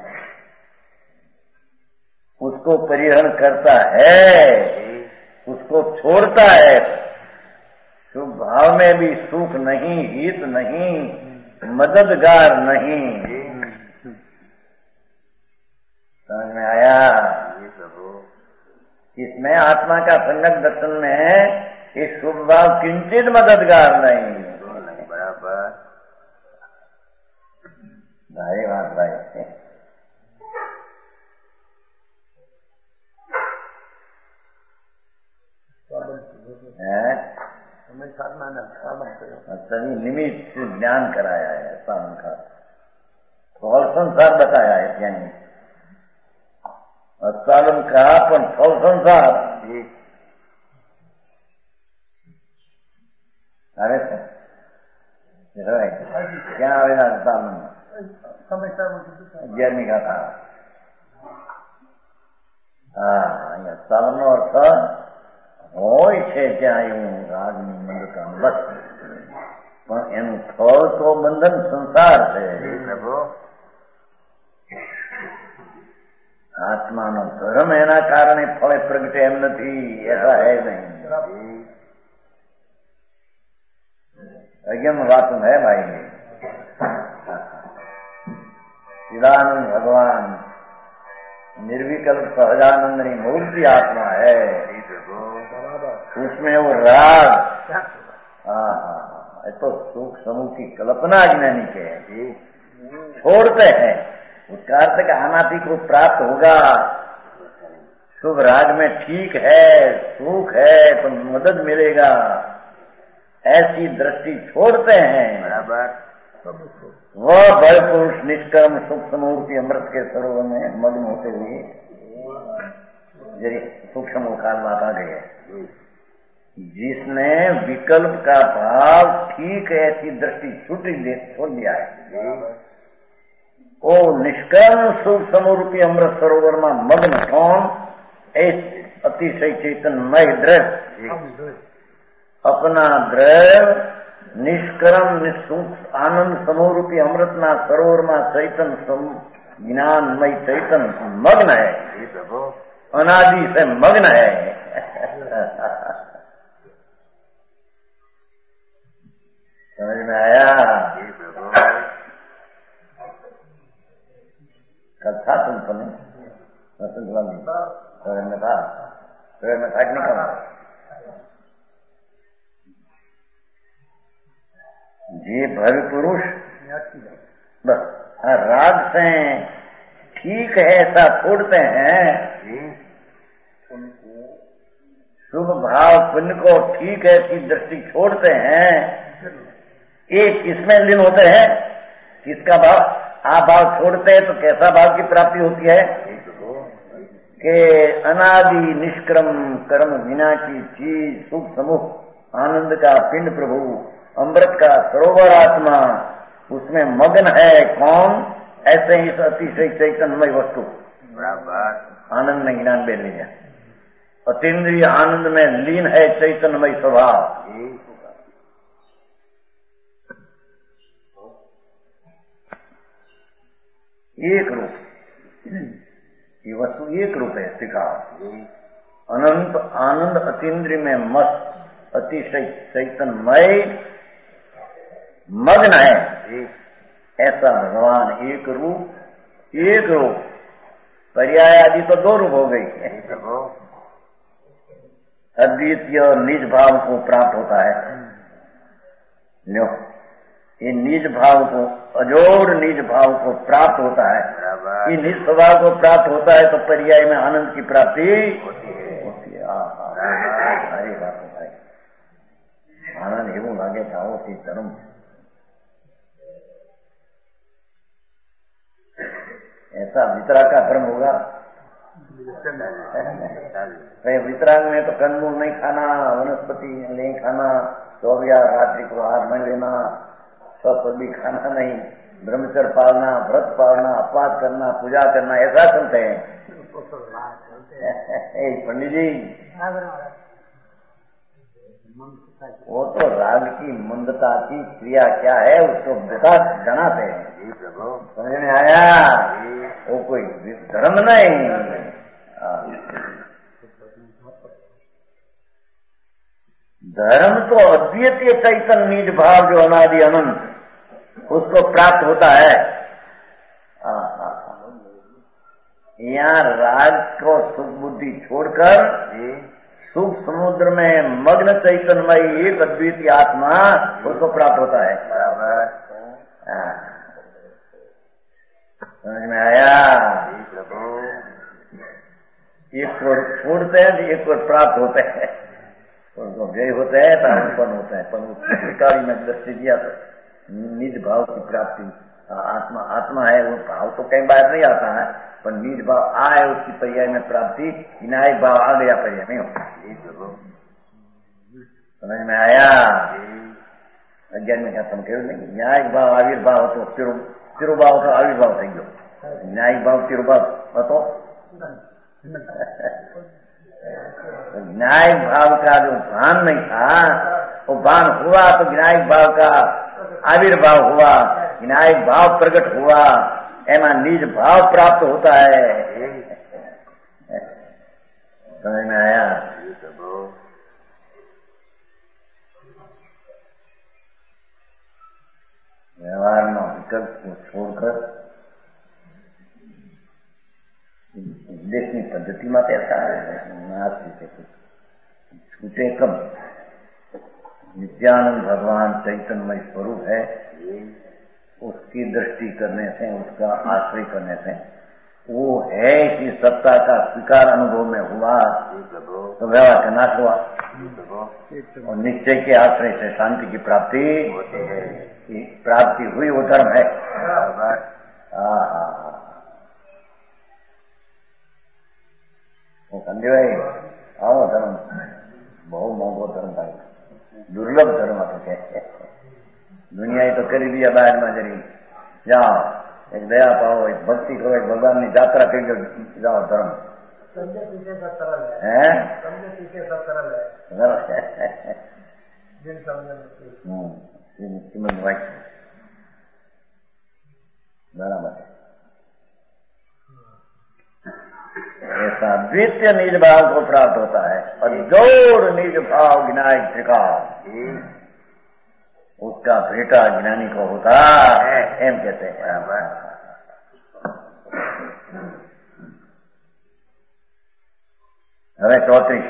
उसको परिहरण करता है, उसको छोड़ता है। शुभ भाव में भी सुख नहीं, हित नहीं, मददगार नहीं। समझ में आया? इसमें आत्मा का संगत दर्शन में है, इस शुभ भाव किंचित मददगार नहीं। बराबर भाई बात भाई सभी निमित्त ज्ञान कराया है साधन का, फल संसार बताया है ज्ञानी। और साधन का पण फल संसार अरे क्या आवेगा साधन ग्यारहवीं का था। हाँ साधन નો અર્થ હોય છે ત્યાં એવું રાજની મંદતા બસ, પણ એનું ફળ તો બંધન સંસાર છે। આત્માનો ધર્મ એના કારણે ફળે પ્રગટે એમ નથી, એસા હે નહીં। अज्ञान बात है भाई। चिदानंद भगवान निर्विकल्प सहजानंदनी मूर्ति आत्मा है, उसमें वो राग हाँ हाँ तो सुख समूह की कल्पना ज्ञानी के छोड़ते हैं। उसका अर्थ का अनादि को प्राप्त होगा, शुभ राग में ठीक है, सुख है तो मदद मिलेगा, ऐसी दृष्टि छोड़ते हैं। बराबर वह बल पुरुष निष्कर्म सूक्ष्म मूर्ति अमृत के सरोवर में मग्न होते हुए सूक्ष्म काल बात आ गए, जिसने विकल्प का भाव ठीक ऐसी दृष्टि छूट छोड़ दिया है, वो निष्कर्म सूक्ष्म रूपी अमृत सरोवर में मग्न कौन? इस अतिशय चैतन्यमय दृष्टि अपना द्रव निष्कर्म निःसूक्ष्म आनंद समूह रूपी अमृत ना सरोवर में चैतन्य ज्ञानमय चैतन्य मग्न है, अनादि से मग्न है। समझ में आया? कल था तुम सुने वसंत वाली हृदय में था, हृदय में था कि नहीं कहा? ये भव्य पुरुष बस राग से ठीक है ऐसा छोड़ते हैं, शुभ भाव पुण्य को ठीक है ऐसी दृष्टि छोड़ते हैं। एक इसमें लीन होते हैं, किसका भाव? आप भाव छोड़ते हैं तो कैसा भाव की प्राप्ति होती है कि अनादि निष्क्रम कर्म विना की चीज सुख समूह आनंद का पिंड प्रभु अमृत का सरोवर आत्मा उसमें मग्न है कौन? ऐसे ही अतिशय चैतन्यमय वस्तु आनंद में ज्ञान बेल लिया, अतीन्द्रिय आनंद में लीन है चैतन्यमय स्वभाव। एक रूप, ये वस्तु एक रूप है सिखा। अनंत आनंद अतीन्द्रिय में मस्त अतिशय चैतन्यमय मग्न है, ऐसा भगवान एक रूप, एक रूप। पर्याय आदि तो दो रूप हो गई, अद्वितीय निज भाव को प्राप्त होता है। लो ये निज भाव को, अजोड़ निज भाव को प्राप्त होता है। ये निज स्वभाव को प्राप्त होता है तो पर्याय में आनंद की प्राप्ति होती है। अरे बात भाई, आनंद એવું લાગે કે આવો તે ધર્મ ऐसा वितराग का धर्म होगा। वितराग में तो कंदमूल नहीं खाना, वनस्पति नहीं खाना, चौबिया रात्रि को आहार नहीं लेना, सपदी खाना नहीं, ब्रह्मचर्य पालना, व्रत पालना, अपवाद करना, पूजा करना, ऐसा सुनते हैं पंडित जी। वो तो राग की मंदता की क्रिया क्या है उसको बता जनाते हैं। समझ में आया? वो कोई धर्म नहीं। धर्म तो अद्वितीय चैतन्य निज भाव जो अनादि अनंत उसको प्राप्त होता है। यहाँ राग को सुख बुद्धि छोड़कर सुख समुद्र में मग्न चैतन्यमय एक अद्वितीय आत्मा उसको प्राप्त होता है। समझ में आया? एक को छोड़ते हैं एक को प्राप्त होते हैं, उनको व्यय होते हैं तो उत्पन्न होते हैं। पर उसकी में दृष्टि दिया तो निज भाव की प्राप्ति आत्मा आत्मा है, वो भाव तो कई बार नहीं आता है, पर निज भाव आए उसकी पर्याय में प्राप्ति, विनायक भाव आ गया पर्याय नहीं होता। समझ में आया? अज्ञान में क्या तुम कहो नहीं, न्यायिक भाव आविर्भाव तो तिरु तिरुभाव का आविर्भाव થઈ ગયો, न्यायिक भाव तिरुभाव હતો। न्यायिक भाव का जो भान नहीं था वो भान हुआ तो विनायक भाव का आविर्भाव हुआ, विनायक भाव प्रकट हुआ, एमा निज भाव प्राप्त होता है। समझ में आया? व्यवहार में विकल्प को छोड़कर देखनी पद्धति में ऐसा है छूटे कब नित्यानंद भगवान चैतन्यमय स्वरूप है, उसकी दृष्टि करने से, उसका आश्रय करने से वो है कि सत्ता का स्वीकार अनुभव में हुआ तो व्यवहार का नाश हुआ और निश्चय के आश्रय से शांति की प्राप्ति प्राप्ति हुई, वो धर्म है। वो संजय भाई आओ, धर्म बहुत मोंघो धर्म था, दुर्लभ धर्म હતો કે દુનિયાએ તો કરી दिया બાદ માં જરી જાઓ, एक दया पाओ, एक भक्ति करो, एक भगवान की यात्रा कर जाओ, धर्म समझे पीछे सब सरल है, हैं? समझे पीछे सब सरल है, सरल है। जिन समझे हम्म, श्रीमद वाक्य बराबर है। ऐसा द्वितीय निज भाव को प्राप्त होता है और जोड़ निज भाव विनायक त्रिकाल उसका बेटा ज्ञानी को होता है, एम कहते हैं। હવે ચોત્રીસ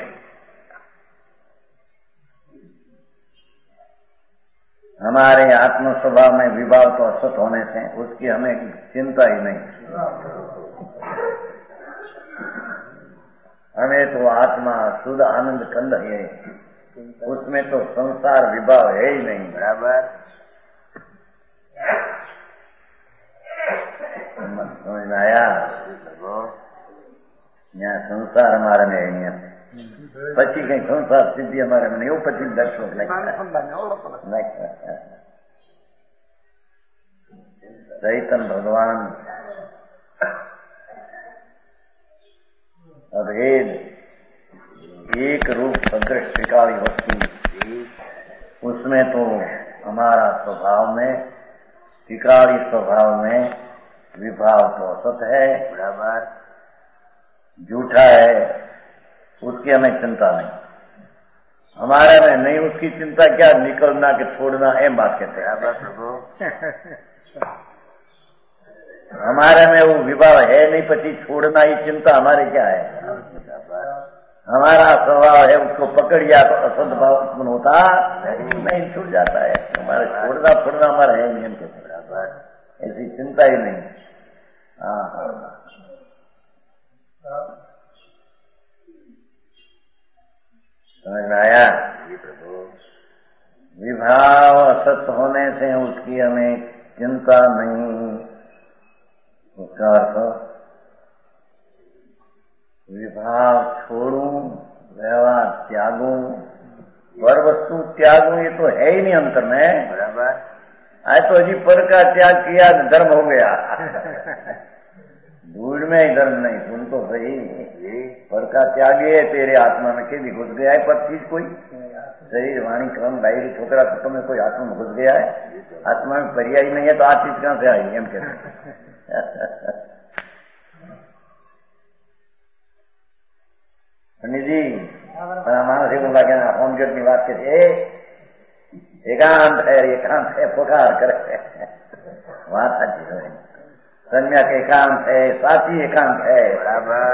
हमारे आत्म स्वभाव में विभाव तो असत होने से उसकी हमें चिंता ही नहीं। हमें तो आत्मा शुद्ध आनंद कंद है, उसमें तो संसार विभाव है ही नहीं। बराबर समझ में आया? यहाँ संसार हमारे में है नहीं, પછી કઈ સંસાર સિદ્ધિ અમારે મને એવું પછી દર્શક ચૈતન ભગવાન अभेद एक रूप सदृश त्रिकाली वस्तु, उसमें तो हमारा स्वभाव में त्रिकाली स्वभाव में विभाव तो असत है, बराबर झूठा है, उसकी हमें चिंता नहीं। हमारे में नहीं उसकी चिंता, क्या निकलना के छोड़ना एम बात कहते हैं प्रभु। हमारे में वो विभाव है नहीं, पति छोड़ना ही चिंता हमारे क्या है। हमारा स्वभाव है उसको पकड़ लिया तो असद भाव उत्पन्न होता नहीं, छूट जाता है। हमारे छोड़ना छोड़ना हमारा है नियम के बराबर, ऐसी चिंता ही नहीं। हाँ हाँ समझ में आया? विभाव असत होने से उसकी हमें चिंता नहीं। उसका अर्थ विभाव छोड़ूं, व्यवहार त्यागूं, पर वस्तु त्यागूं, ये तो है ही नहीं अंतर में। बराबर आज तो अजी पर का त्याग किया धर्म हो गया। धूल में ही धर्म नहीं, सुन तो सही, पर का त्याग है तेरे आत्मा में के भी घुस गया है। पर चीज कोई शरीर वाणी क्रम डायरी छोकरा तत्व में कोई आत्मा में घुस गया है, आत्मा में पर्याय नहीं है तो आ चीज कहां से आई एम कहते जी। मानस એવું લાગે હોમગેટની વાત કે છે એકાંત है एकांत है पुकार करे વાત સાચી है। सम्यक एकांत है, साची एकांत है, बराबर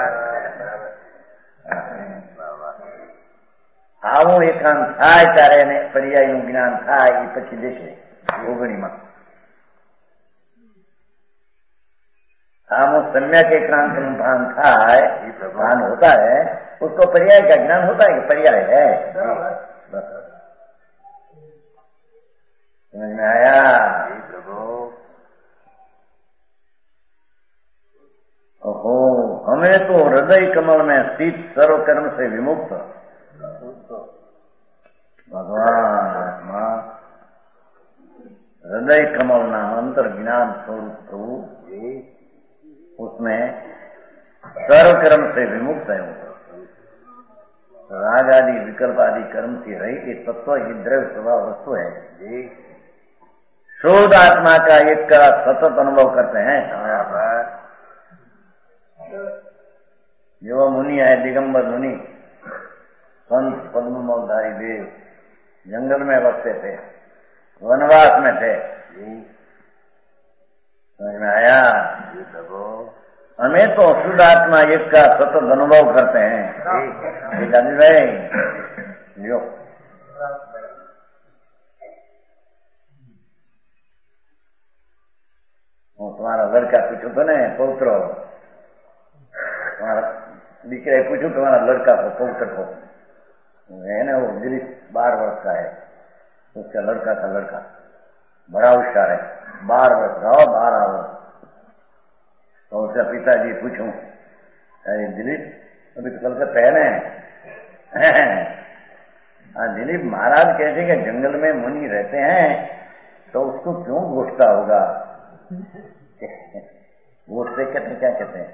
આવું એકાંત થાય ત્યારે એને પર્યાયનું જ્ઞાન થાય એ પછી દેશે ઓગણીમાં। આવું सम्यक एकांत નું ભાન થાય, भान होता है, उसको पर्याय का ज्ञान होता है कि पर्याय है। समझ में आया? ओहो, हमें तो हृदय कमल में स्थित सर्व कर्म से विमुक्त भगवान आत्मा हृदय कमल नाम अंतर ज्ञान स्वरूप प्रभु, उसमें सर्व कर्म से विमुक्त है। राग आदि विकल्प आदि कर्म से रहित एक तत्व ही द्रव्य स्वभाव वस्तु है। शुद्ध आत्मा का एक का सतत अनुभव करते हैं। जो मुनि है दिगंबर मुनि, संत पद्ममलधारी देव जंगल में बसते थे, वनवास में थे। समझ में आया? हमें तो शुद्ध आत्मा एक का सतत अनुभव करते हैं। दादी भाई लियो, तुम्हारा लड़का पूछो तो नहीं पौत्र, तुम्हारा દીકરાએ પૂછ્યું તમારા लड़का को पौत्र को है ना, वो दिलीप बारह वर्ष का है, उसका लड़का का लड़का बड़ा होशियार है, बारह वर्ष का हो, बारह वर्ष। तो उसका पिताजी पूछूं अरे दिलीप अभी तो कल का पहन है। हाँ दिलीप महाराज कहते कि जंगल में मुनि रहते हैं तो उसको क्यों घोटता होगा? घोटते कहते क्या कहते हैं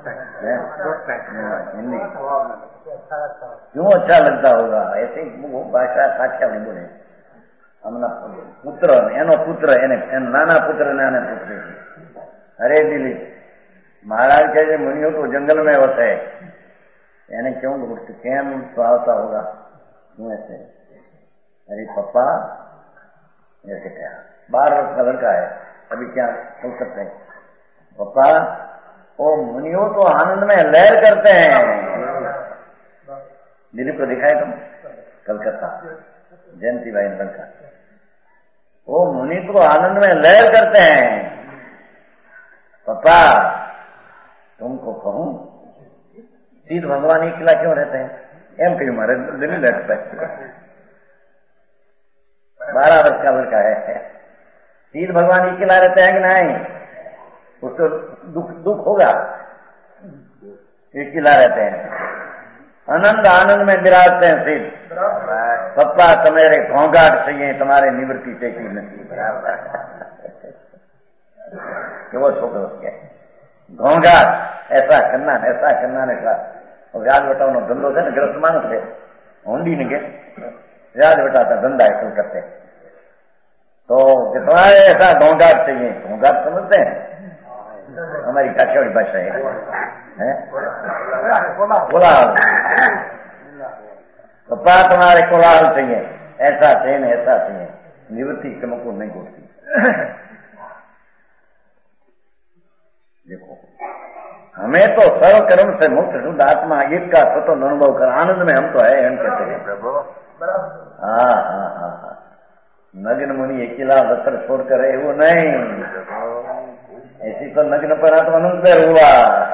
हिंदी, क्यों अच्छा लगता होगा? ऐसे वो भाषा काठियावाड़ी बोले। हमना पुत्र एनो पुत्र एने नाना पुत्र ने आने पुत्र, अरे दिलीप महाराज कहते मुनियों तो जंगल में वसे, यानी क्यों कैम सुहावता होगा क्यों ऐसे? अरे पप्पा ऐसे क्या, बारह वर्ष का लड़का है, अभी क्या हो सकते हैं? पप्पा वो मुनियों तो आनंद में लहर करते हैं, दिलीप को दिखाए तुम कलकत्ता जयंती भाई लंका। वो मुनि तो आनंद में लहर करते हैं। पापा तुमको कहूं सीध भगवान एक किला क्यों रहते हैं? एम क्यों मारे दिन लगता है। बारह वर्ष का लड़का है, सीध भगवान एक किला रहते हैं कि नहीं? उसको दुख दुख होगा। एक किला रहते हैं, आनंद आनंद में विराजते हैं सीध। पप्पा तुम्हारे घोंघाट चाहिए, तुम्हारे निवृत्ति टेकी नहीं। वो छोटे उसके घोंघाट ऐसा करना ऐसा करना ने व्याज बटावनो धंधो है न, ग्रस्त मानस है होंडी ने के व्याज बटाता धंधा है करते। तो तुम्हारे ऐसा घोंघाट चाहिए। घोंघाट समझते हैं? हमारी काठियावाड़ी भाषा है, कोलाहल। पप्पा तुम्हारे कोलाहल चाहिए, ऐसा चाहिए न ऐसा चाहिए, निवृत्ति तुमको नहीं होती। देखो हमें तो सर्व कर्म से मुक्त शुद्ध आत्मा एक का स्वतंत्र अनुभव कर आनंद में हम तो है, हम कहते हैं प्रभु। हाँ हाँ हाँ हाँ नग्न मुनि अकेला वस्त्र छोड़कर है वो नहीं। ऐसी तो नग्न पर तो अनंत पैर हुआ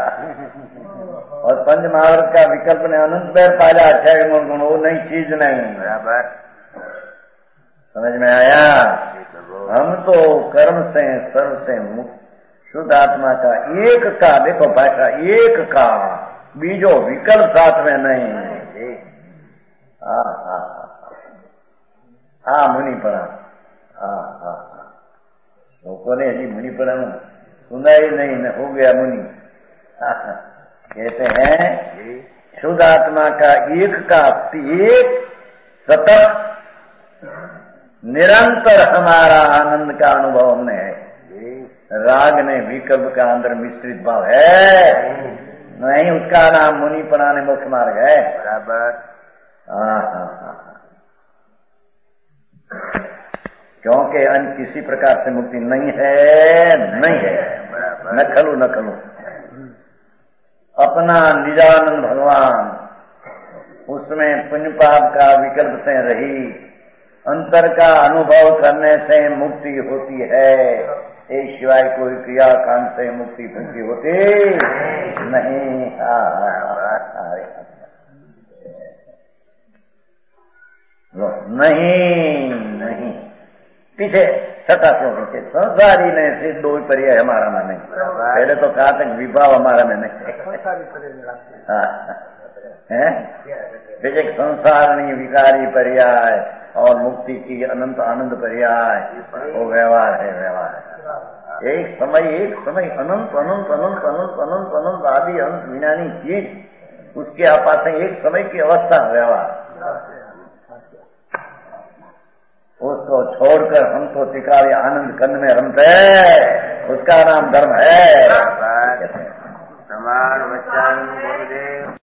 और पंच महावर्त का विकल्प ने अनंत पैर पाला। अक्षय गुण वो नई चीज नहीं। बराबर समझ में आया? हम तो कर्म से सर्व से मुक्त शुद्ध आत्मा का एक का, देखो भाषा एक का, बीजो विकल्प साथ में नहीं। हाँ हाँ हाँ मुनि पड़ा। हाँ हाँ हाँ लोगों ने जी मुनि पड़ा सुना ही नहीं न हो गया मुनि। कहते हैं शुद्ध आत्मा का एक का एक सतत निरंतर हमारा आनंद का अनुभव हमने है। राग ने विकल्प का अंदर मिश्रित भाव है नहीं, उसका नाम मुनि पढ़ाने मुख्य मार्ग है। बराबर। हाँ हाँ हाँ क्योंकि अन्य किसी प्रकार से मुक्ति नहीं है, नहीं है। न खलू न खलू अपना निजानंद भगवान, उसमें पुण्य पाप का विकल्प से रही अंतर का अनुभव करने से मुक्ति होती है। एक सिवाय कोई क्रिया कांड से मुक्ति मुक्ति होती नहीं। हाँ नहीं नहीं पीछे छठा श्लोक के संसारी ने से दो पर्याय हमारा में नहीं। पहले तो कहा था विभाव हमारा में नहीं है। विजय संसार नहीं विकारी पर्याय और मुक्ति की अनंत आनंद पर्याय वो व्यवहार है। व्यवहार है एक समय एक समय अनंत अनंत अनंत अनंत अनंत अनंत आदि अंत विनानी चीज, उसके आपास एक समय की अवस्था व्यवहार। उसको छोड़कर हम तो टिकावे आनंद कंद में रमते हैं, उसका नाम धर्म है। समान वचन गुरुदेव।